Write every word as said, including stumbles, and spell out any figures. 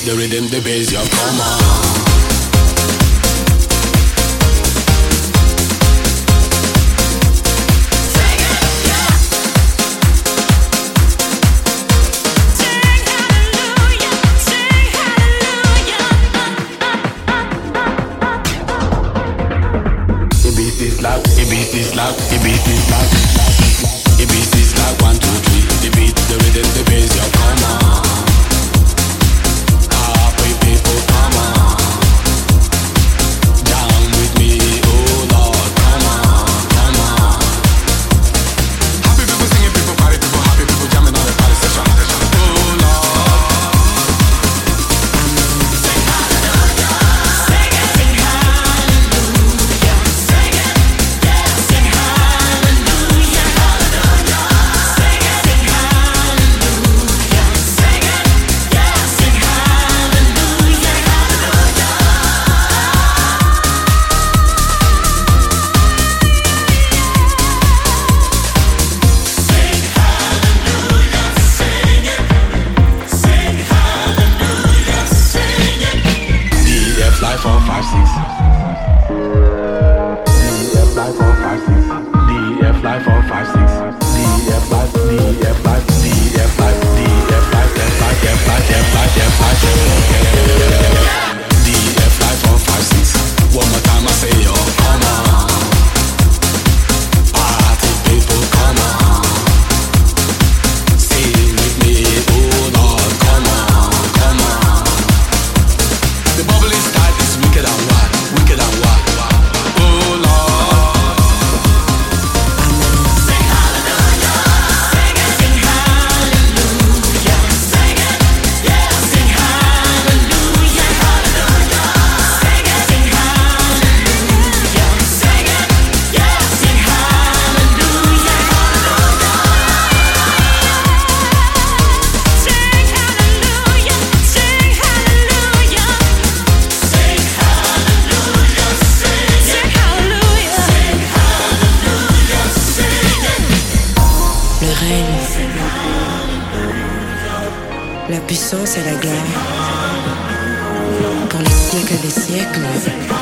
the rhythm, the bass, yeah, come on. It beats this loud, it beats this loud. It beats this loud, one, two, three. The beat, the rhythm, the bass, yo, come on. Ah, pretty people, come on. Down with me, oh Lord, come on, come on. Happy people singing, people party, people happy, people jamming on the party session. Oh Lord. Sing hallelujah, sing it, sing hallelujah, sing it. Sing hallelujah, hallelujah. Sing it, sing hallelujah, sing it, yeah. Sing hallelujah, hallelujah. Sing hallelujah, sing it. Sing hallelujah, sing it. D F life four five six. D F life four five six. D F life four five six. D F life, D F life, D F life, D F life, F life, F life, F life, F life, D F life four five six. One more time I say yo, come on. Party people, come on. Sing with me, oh Lord, come on, come on. The bubble is tight, it's wicked and wild, wicked and wild. Oh Lord. Sing hallelujah, sing it, sing hallelujah, sing it, yeah. Sing hallelujah, hallelujah. Sing it, sing hallelujah, sing it, yeah. Sing hallelujah, hallelujah. Sing hallelujah, sing hallelujah. Sing hallelujah, sing it. Sing hallelujah. Sing hallelujah, sing it. Le règne, la puissance et la gloire pour les siècles des siècles.